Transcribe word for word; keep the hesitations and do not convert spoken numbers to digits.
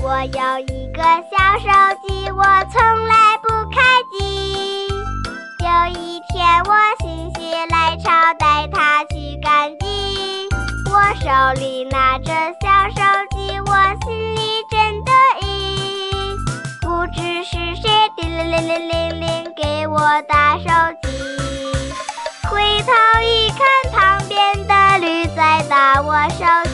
我有一个小手机，我从来不开机。有一天我心血来潮带它去赶集，我手里拿着小手机，我心里真得意。不知是谁叮铃铃铃铃铃给我打手机，回头一看，旁边的驴在打我手机。